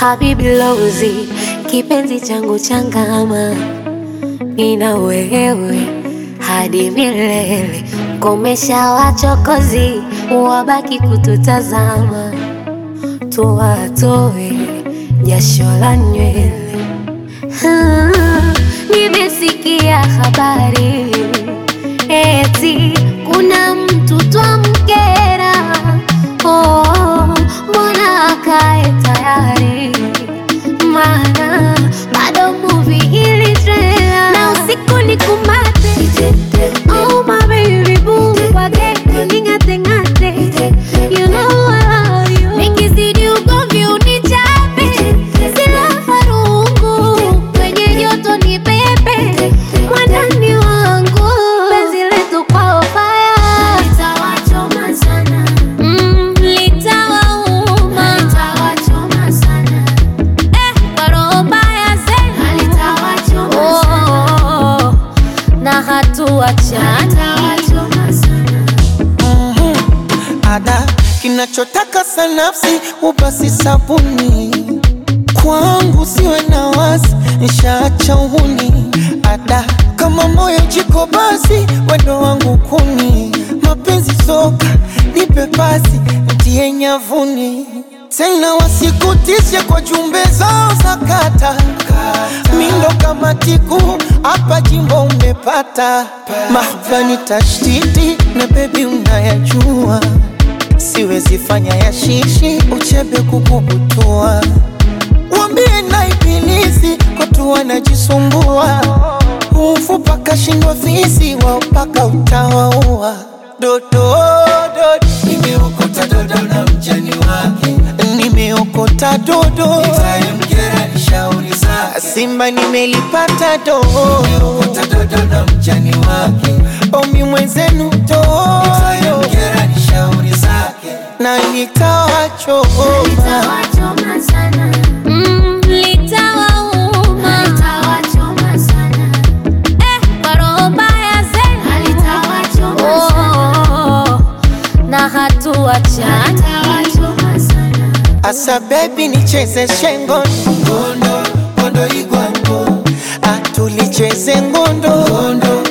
Habibi Lozi, kipenzi changu changama, nina wewe hadi milele. Komesha wachokozi, wabaki kututazama, tuwatoe jasho la nywele. Nimesikia habari eti kuna mtu twamkera. Mbona akae tayari, maana bado movie ili trailer. Na usiku ni kumate, oh my baby boo, wage ningate ngate, you know I love you. Nikizidi ugomvi unichape, sila farungu, kwenye joto ni pepe, mwandani wangu, penzi letu kwa fire. Litawachoma sana, litawauma, litawachoma sana, kwa roho mbaya zenu, litawachoma sana, na hatuachana, litawachoma sana. Ada kinachotaka sanafsi ubasi sabuni, kwangu siwe na wasi, nishaacha uhuni. Ada kama moyo jiko basi, wendo wangu kuni. Mapenzi soka, nipe pasi, ntie nyavuni. Tena wasikutishe kwa jumbe zao za kata, mindo kama tiku, hapa jimbo umepata. Mahvani tashtiti, na baby unayajua, siwezi fanya ya shishi, uchebe kukubutua. Wambie na ibilisi, kutu wanajisumbua, ufupa kashindwa fisi, wapaka utawaua. Dodo, dodo, nimeokota dodo na mjani wake, nimeokota dodo, nitayemkera ni shauri zake. Simba nimelipata dodo, nimeokota dodo na mjani wake, omi mwenzenu dodo, nitayemkera ni shauri zake. na nitawachoma, Litawachoma sana, litawauma, litawachoma sana, kwa roho mbaya zenu, litawachoma sana, na hatuachana, litawachoma sana. asa baby nicheze shengo, Ngondo, ngondo igwango, atulicheze ngondo, ngondo